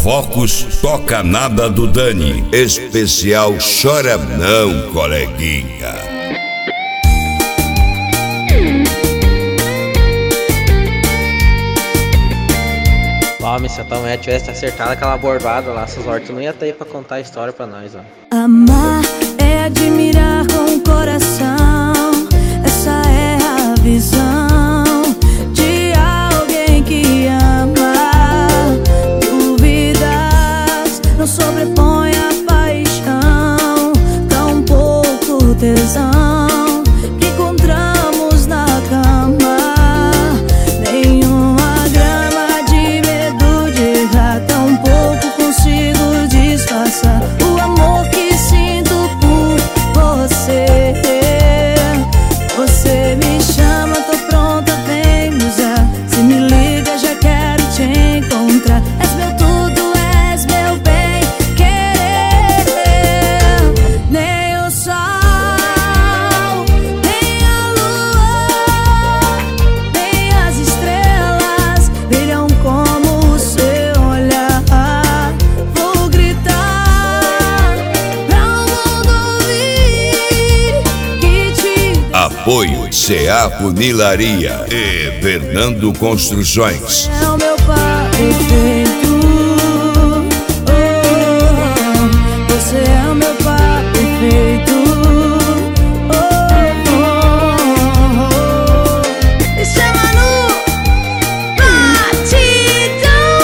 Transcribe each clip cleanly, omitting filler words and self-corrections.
Focos Toca Nada do Dani. Especial Chora Não, Coleguinha. Homem, se a tua mulher tivesse acertado aquela bordada lá, essas horas tu não ia ter aí pra contar a história pra nós, ó. Amar é admirar com o coração. Essa é a visão de alguém que ama. Dúvidas não sobrepõe a paixão, tão pouco tesão que encontramos na cama. Nenhuma grama de medo de errar, tão pouco consigo disfarçar o amor que sinto por você. Você me chama, tô pronta, vem me usar. Se me liga, já quero te encontrar. És meu tudo, és meu bem querer. Nem o sol, nem a lua, nem as estrelas brilham como o seu olhar. Vou gritar pra o mundo ouvir que te Apoio CA Funilaria e Fernando Construções. é o meu pai perfeito. Você é o meu pai perfeito. Me chama no batidão.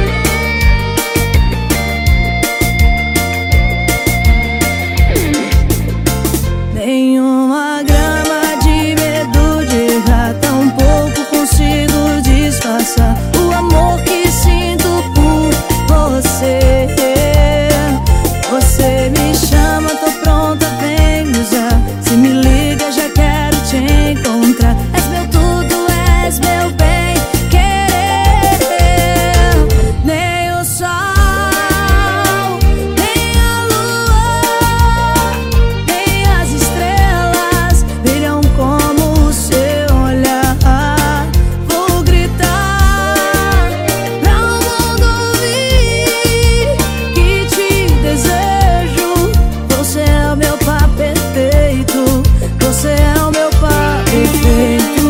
Nenhuma grama de medo de errar, tão pouco consigo disfarçar o amor que sinto por você. Você me chama, tô pronta, vem me usar. Se me liga, já quero te encontrar. És meu tudo, és meu bem querer. Nem o sol, nem a lua, nem as estrelas brilham como o seu olhar. Vou gritar pra o mundo ouvir que te desejo. Você é o meu pai perfeito. Você é o meu pai perfeito.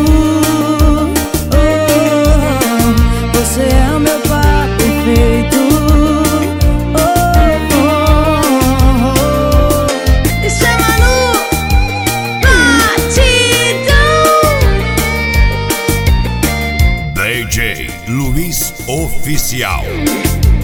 Você é o meu pai perfeito. Me chama no batidão. DJ Luiz Oficial.